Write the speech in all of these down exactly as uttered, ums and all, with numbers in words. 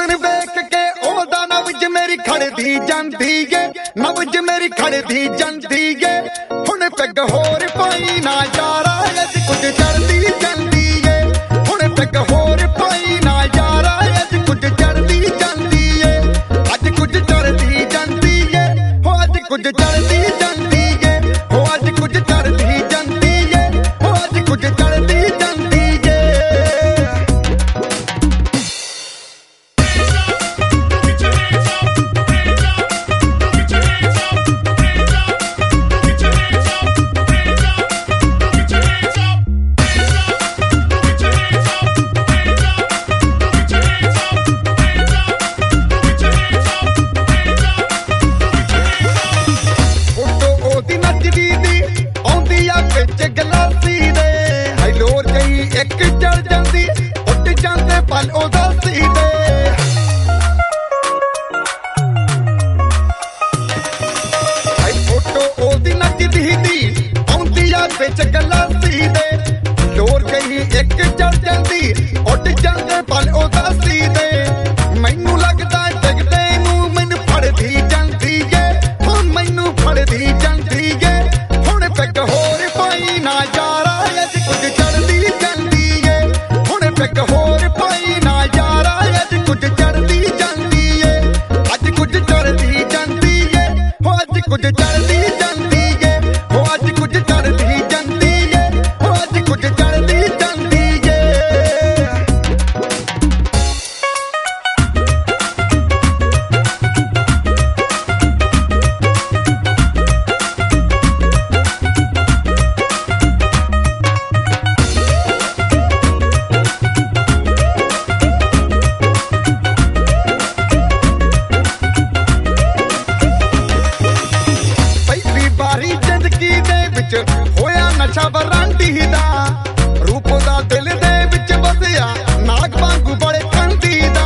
हुसन वेख के ओदा नबज मेरी खड़दी जांदी गे, नबज मेरी खड़दी जांदी गे। हुण पैग होर पाई ना यारा अज कुछ चढ़दी जांदी गे, हुण पैग होर पाई ना यारा अज कुछ चढ़दी जांदी गे, अज कुछ चढ़दी जांदी गे, हो अज कुछ चढ़दी जांदी गे, हो अज कुछ चढ़दी जांदी गे, हो अज कुछ चढ़दी जांदी गे। एक चढ़ जाती उठ जाते पल उदासी दे, फोटो ओदी नचदी दी आउंदी आ बिच गलासी दे। लोर गई एक चढ़ जाती उठ जाते पल उदासी दे। मैनू लगदा जगदे नू मैनू फड़दी जांदी है, हाँ मैनू फड़दी जांदी है। हुण पैग होर पाई ना यारा अज कुछ चढ़दी जांदी है, हुण पैग होर पाई ना यारा अज कुछ चढ़दी जांदी है, अज कुछ चढ़दी जांदी है, हो अज कुछ चढ़दी जांदी है, हो अज कुछ चढ़दी जांदी है, हो अज कुछ चढ़दी जांदी है। होया नशा बरांडी दा, रूप दा दिल दे विच बसिया नाग वांगू बड़े कंदी दा।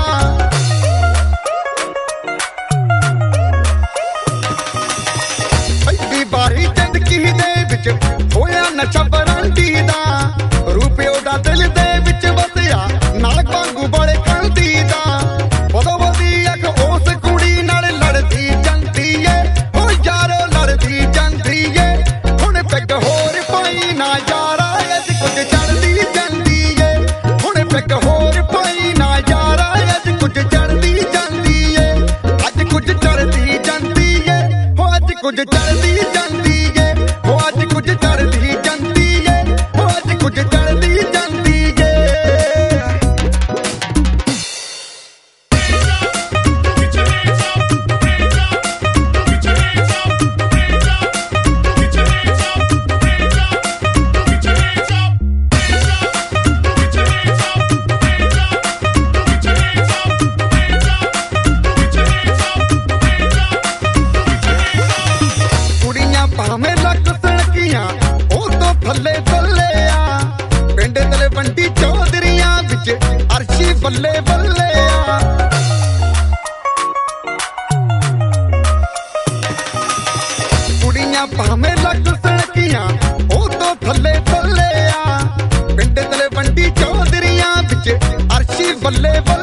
पहली बारी जिंदगी दे विच होया नशा बरांडी दा, रूप ओदा दिल दे विच बसिया नाग वांगू बड़े कंदी दा। बदो बदी अख उस कुड़ी नाल लड़दी जांदी है, हो यारो लड़दी जांदी है। पैग होर पाई ना यारा अज कुछ चढ़दी जांदी है, हुण पैग होर पाई ना यारा अज कुछ चढ़दी जांदी है, अज कुछ चढ़दी जांदी है, हो अज कुछ चढ़दी जांदी है, हो अज कुछ चढ़दी जांदी है, हो अज कुछ चढ़दी जांदी है। भावें लग सड़कियां ओ तो थल्ले थल्ले आ, पिंड तलवंडी चौधरियां विच अरशी बल्ले बल्ले आ। कुड़ियां भावें लग सड़कियां ओ तो थल्ले थल्ले आ, पिंड तलवंडी चौधरियां विच अरशी बल्ले बल्ले